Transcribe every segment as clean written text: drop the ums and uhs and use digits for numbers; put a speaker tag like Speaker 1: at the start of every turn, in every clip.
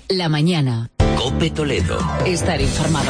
Speaker 1: La mañana.
Speaker 2: COPE Toledo.
Speaker 1: Estar informado.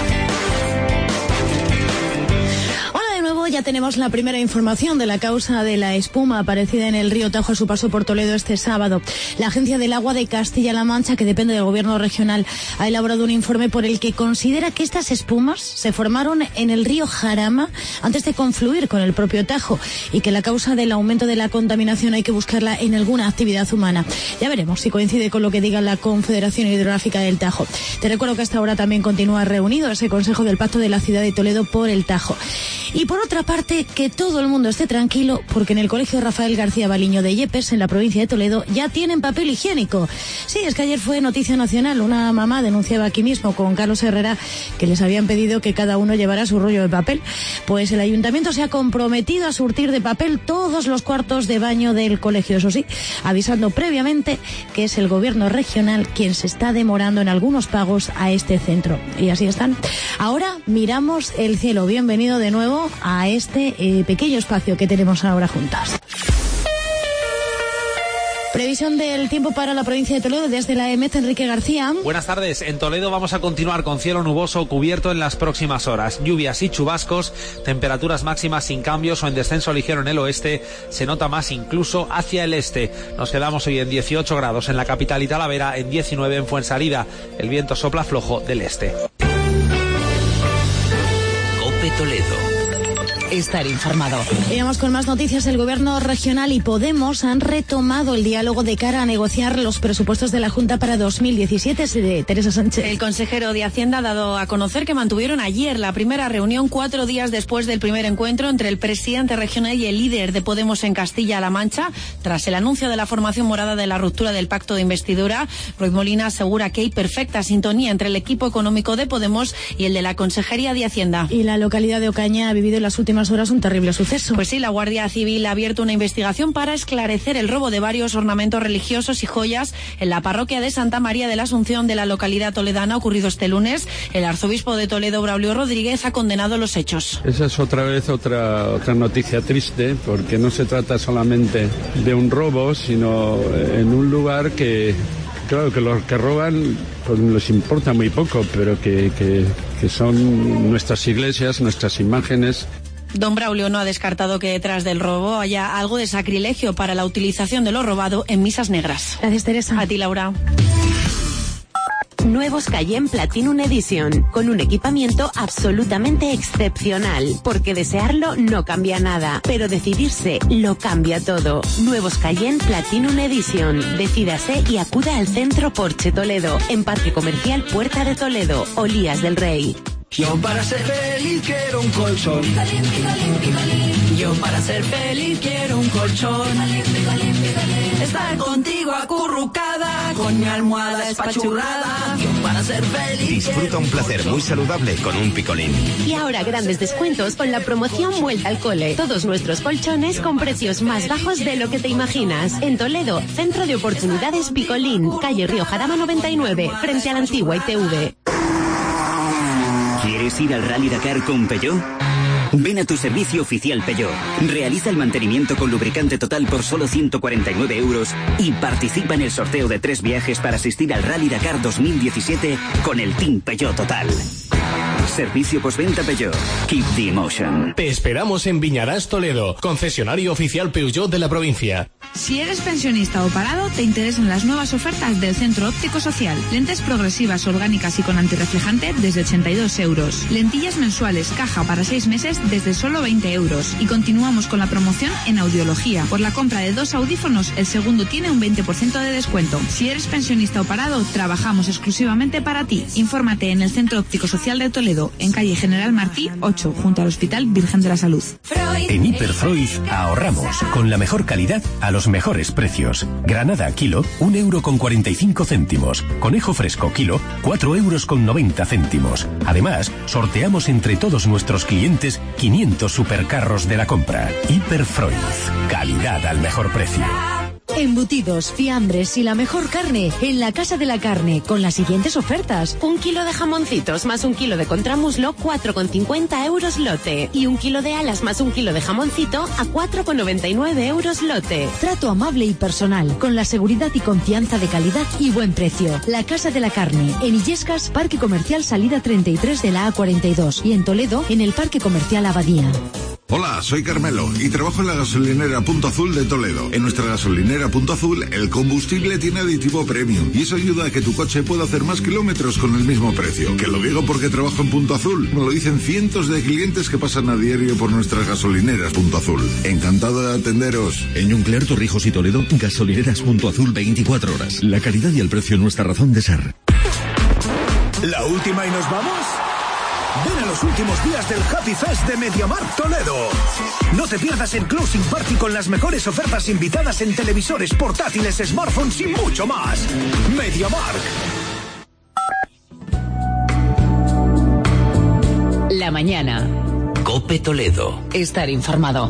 Speaker 3: Ya tenemos la primera información de la causa de la espuma aparecida en el río Tajo a su paso por Toledo este sábado. La Agencia del Agua de Castilla-La Mancha, que depende del gobierno regional, ha elaborado un informe por el que considera que estas espumas se formaron en el río Jarama antes de confluir con el propio Tajo y que la causa del aumento de la contaminación hay que buscarla en alguna actividad humana. Ya veremos si coincide con lo que diga la Confederación Hidrográfica del Tajo. Te recuerdo que hasta ahora también continúa reunido ese Consejo del Pacto de la Ciudad de Toledo por el Tajo. Y por otra parte, que todo el mundo esté tranquilo, porque en el Colegio Rafael García Baliño de Yepes, en la provincia de Toledo, ya tienen papel higiénico. Sí, es que ayer fue noticia nacional. Una mamá denunciaba aquí mismo con Carlos Herrera que les habían pedido que cada uno llevara su rollo de papel. Pues el ayuntamiento se ha comprometido a surtir de papel todos los cuartos de baño del colegio, eso sí, avisando previamente que es el gobierno regional quien se está demorando en algunos pagos a este centro. Y así están. Ahora miramos el cielo. Bienvenido de nuevo a este pequeño espacio que tenemos ahora juntas. Previsión del tiempo para la provincia de Toledo desde la EMET, Enrique García.
Speaker 4: Buenas tardes. En Toledo vamos a continuar con cielo nuboso o cubierto en las próximas horas. Lluvias y chubascos, temperaturas máximas sin cambios o en descenso ligero en el oeste. Se nota más incluso hacia el este. Nos quedamos hoy en 18 grados en la capital y Talavera, en 19 en Fuensalida. El viento sopla flojo del este.
Speaker 2: COPE Toledo.
Speaker 1: Estar informado.
Speaker 3: Y vamos con más noticias. El gobierno regional y Podemos han retomado el diálogo de cara a negociar los presupuestos de la Junta para 2017. De Teresa Sánchez.
Speaker 5: El consejero de Hacienda ha dado a conocer que mantuvieron ayer la primera reunión 4 días después del primer encuentro entre el presidente regional y el líder de Podemos en Castilla-La Mancha. Tras el anuncio de la formación morada de la ruptura del pacto de investidura, Ruiz Molina asegura que hay perfecta sintonía entre el equipo económico de Podemos y el de la Consejería de Hacienda.
Speaker 3: Y la localidad de Ocaña ha vivido en las últimas horas un terrible suceso.
Speaker 5: Pues sí, la Guardia Civil ha abierto una investigación para esclarecer el robo de varios ornamentos religiosos y joyas en la parroquia de Santa María de la Asunción de la localidad toledana, ocurrido este lunes. El arzobispo de Toledo, Braulio Rodríguez, ha condenado los hechos.
Speaker 6: Esa es otra noticia triste, porque no se trata solamente de un robo, sino en un lugar que, claro, que los que roban pues les importa muy poco, pero que son nuestras iglesias, nuestras imágenes.
Speaker 5: Don Braulio no ha descartado que detrás del robo haya algo de sacrilegio para la utilización de lo robado en misas negras.
Speaker 3: Gracias, Teresa.
Speaker 5: A ti, Laura.
Speaker 7: Nuevos Cayenne Platinum Edition, con un equipamiento absolutamente excepcional, porque desearlo no cambia nada, pero decidirse lo cambia todo. Nuevos Cayenne Platinum Edition. Decídase y acuda al Centro Porsche Toledo, en Parque Comercial Puerta de Toledo, Olías del Rey.
Speaker 8: Yo para ser feliz quiero un colchón. Yo para ser feliz quiero un colchón. Estar contigo acurrucada, con mi almohada espachurrada. Yo para ser feliz.
Speaker 9: Disfruta un placer muy saludable con un Picolín.
Speaker 7: Y ahora grandes descuentos con la promoción Vuelta al Cole. Todos nuestros colchones con precios más bajos de lo que te imaginas. En Toledo, Centro de Oportunidades Picolín, calle Río Jarama 99, frente a la antigua ITV.
Speaker 10: ¿Quieres ir al Rally Dakar con Peugeot? Ven a tu servicio oficial Peugeot. Realiza el mantenimiento con lubricante total por solo 149 euros y participa en el sorteo de 3 viajes para asistir al Rally Dakar 2017 con el Team Peugeot Total. Servicio postventa Peugeot. Keep the emotion.
Speaker 11: Te esperamos en Viñarás, Toledo, concesionario oficial Peugeot de la provincia.
Speaker 12: Si eres pensionista o parado, te interesan las nuevas ofertas del Centro Óptico Social. Lentes progresivas, orgánicas y con antirreflejante desde 82 euros. Lentillas mensuales, caja para 6 meses desde solo 20 euros. Y continuamos con la promoción en audiología. Por la compra de 2 audífonos, el segundo tiene un 20% de descuento. Si eres pensionista o parado, trabajamos exclusivamente para ti. Infórmate en el Centro Óptico Social de Toledo, en calle General Martí 8, junto al Hospital Virgen de la Salud.
Speaker 13: En Hiperfreud ahorramos con la mejor calidad a los mejores precios. Granada kilo, 1,45 €. Conejo fresco kilo, 4,90 €. Además, sorteamos entre todos nuestros clientes 500 supercarros de la compra. Hiperfreud, calidad al mejor precio.
Speaker 14: Embutidos, fiambres y la mejor carne en la Casa de la Carne, con las siguientes ofertas.
Speaker 7: 1 kilo de jamoncitos más 1 kilo de contramuslo, 4,50 euros lote. Y 1 kilo de alas más 1 kilo de jamoncito a 4,99 euros lote.
Speaker 14: Trato amable y personal, con la seguridad y confianza de calidad y buen precio. La Casa de la Carne, en Illescas, Parque Comercial Salida 33 de la A42. Y en Toledo, en el Parque Comercial Abadía.
Speaker 15: Hola, soy Carmelo y trabajo en la gasolinera Punto Azul de Toledo. En nuestra gasolinera Punto Azul, el combustible tiene aditivo premium y eso ayuda a que tu coche pueda hacer más kilómetros con el mismo precio. Que lo digo porque trabajo en Punto Azul. Me lo dicen cientos de clientes que pasan a diario por nuestras gasolineras Punto Azul. Encantado de atenderos.
Speaker 16: En Yunclear, Torrijos y Toledo, gasolineras Punto Azul 24 horas. La calidad y el precio nuestra razón de ser.
Speaker 17: ¿La última y nos vamos? Ven a los últimos días del Happy Fest de MediaMarkt Toledo. No te pierdas el Closing Party con las mejores ofertas invitadas en televisores, portátiles, smartphones y mucho más. MediaMarkt.
Speaker 1: La mañana.
Speaker 2: COPE Toledo.
Speaker 1: Estar informado.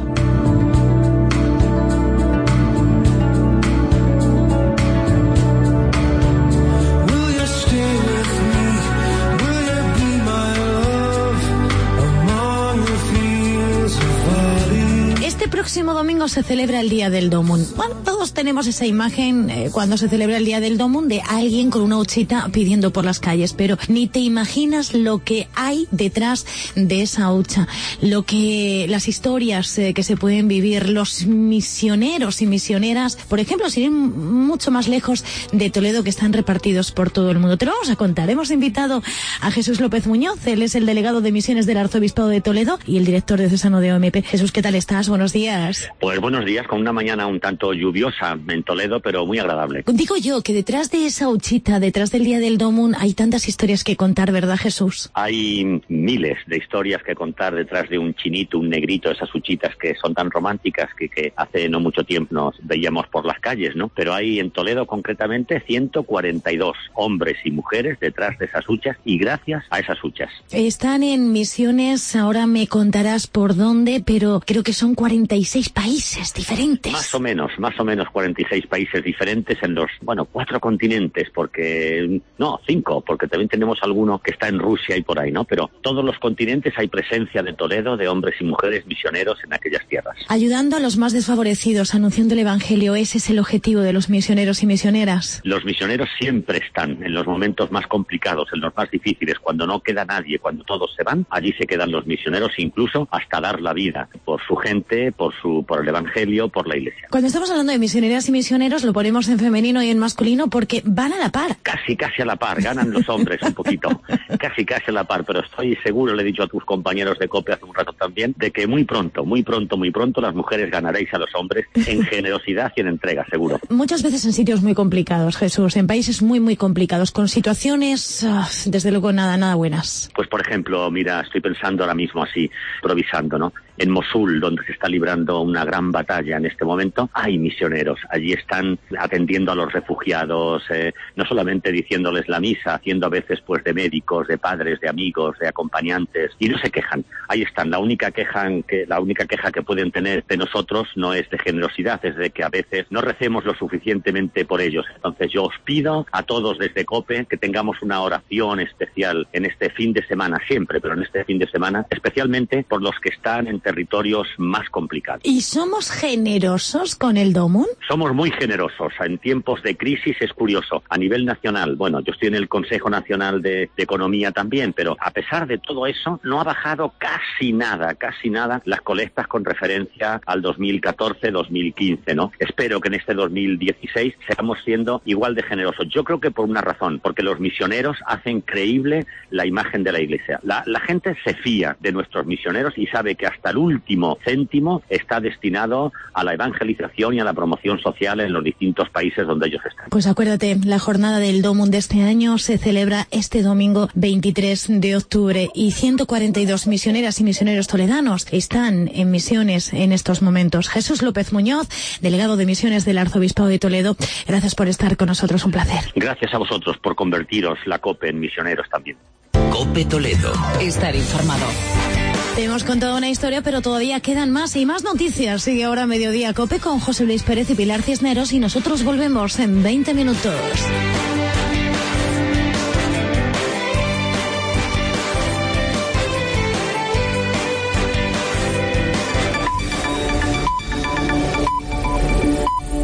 Speaker 3: Este próximo domingo se celebra el Día del Domun. Bueno, todos tenemos esa imagen cuando se celebra el Día del Domun de alguien con una huchita pidiendo por las calles, pero ni te imaginas lo que hay detrás de esa hucha, las historias que se pueden vivir, los misioneros y misioneras, por ejemplo, sin ir mucho más lejos de Toledo, que están repartidos por todo el mundo. Te lo vamos a contar. Hemos invitado a Jesús López Muñoz, él es el delegado de misiones del Arzobispado de Toledo y el director diocesano de OMP. Jesús, ¿qué tal estás? Buenos días.
Speaker 18: Pues buenos días, con una mañana un tanto lluviosa en Toledo, pero muy agradable.
Speaker 3: Digo yo que detrás de esa huchita, detrás del Día del Domun, hay tantas historias que contar, ¿verdad, Jesús?
Speaker 18: Hay miles de historias que contar detrás de un chinito, un negrito, esas huchitas que son tan románticas que hace no mucho tiempo nos veíamos por las calles, ¿no? Pero hay en Toledo concretamente 142 hombres y mujeres detrás de esas huchas y gracias a esas huchas.
Speaker 3: Están en misiones, ahora me contarás por dónde, pero creo que son 46 países diferentes.
Speaker 18: Más o menos 46 países diferentes en los, 4 continentes, porque, no, 5, porque también tenemos alguno que está en Rusia y por ahí, ¿no? Pero todos los continentes hay presencia de Toledo, de hombres y mujeres misioneros en aquellas tierras.
Speaker 3: Ayudando a los más desfavorecidos, anunciando el Evangelio, ese es el objetivo de los misioneros y misioneras.
Speaker 18: Los misioneros siempre están en los momentos más complicados, en los más difíciles, cuando no queda nadie, cuando todos se van, allí se quedan los misioneros, incluso hasta dar la vida por su gente, por el Evangelio, por la Iglesia.
Speaker 3: Cuando estamos hablando de misioneras y misioneros, lo ponemos en femenino y en masculino porque van a la par.
Speaker 18: Casi a la par, ganan los hombres un poquito. Casi a la par, pero estoy seguro, le he dicho a tus compañeros de COPE hace un rato también, de que muy pronto las mujeres ganaréis a los hombres en generosidad y en entrega, seguro.
Speaker 3: Muchas veces en sitios muy complicados, Jesús, en países muy, muy complicados, con situaciones, desde luego, nada buenas.
Speaker 18: Pues, por ejemplo, mira, estoy pensando ahora mismo así, improvisando, ¿no? En Mosul, donde se está librando una gran batalla en este momento, hay misioneros. Allí están atendiendo a los refugiados, no solamente diciéndoles la misa, haciendo a veces pues de médicos, de padres, de amigos, de acompañantes, y no se quejan. Ahí están. La única queja que pueden tener de nosotros no es de generosidad, es de que a veces no recemos lo suficientemente por ellos. Entonces yo os pido a todos desde COPE que tengamos una oración especial en este fin de semana, siempre, pero en este fin de semana, especialmente por los que están en territorios más complicados.
Speaker 3: ¿Y somos generosos con el Domun?
Speaker 18: Somos muy generosos. En tiempos de crisis es curioso. A nivel nacional, yo estoy en el Consejo Nacional de Economía también, pero a pesar de todo eso, no ha bajado casi nada las colectas con referencia al 2014-2015, ¿no? Espero que en este 2016 sigamos siendo igual de generosos. Yo creo que por una razón, porque los misioneros hacen creíble la imagen de la Iglesia. La gente se fía de nuestros misioneros y sabe que hasta el último céntimo está destinado a la evangelización y a la promoción social en los distintos países donde ellos están.
Speaker 3: Pues acuérdate, la jornada del Domun de este año se celebra este domingo 23 de octubre y 142 misioneras y misioneros toledanos están en misiones en estos momentos. Jesús López Muñoz, delegado de misiones del Arzobispado de Toledo, gracias por estar con nosotros, un placer.
Speaker 18: Gracias a vosotros por convertiros la COPE en misioneros también.
Speaker 2: COPE Toledo.
Speaker 1: Estar informado.
Speaker 3: Te hemos contado una historia, pero todavía quedan más y más noticias. Sigue ahora Mediodía COPE con José Luis Pérez y Pilar Cisneros y nosotros volvemos en 20 minutos.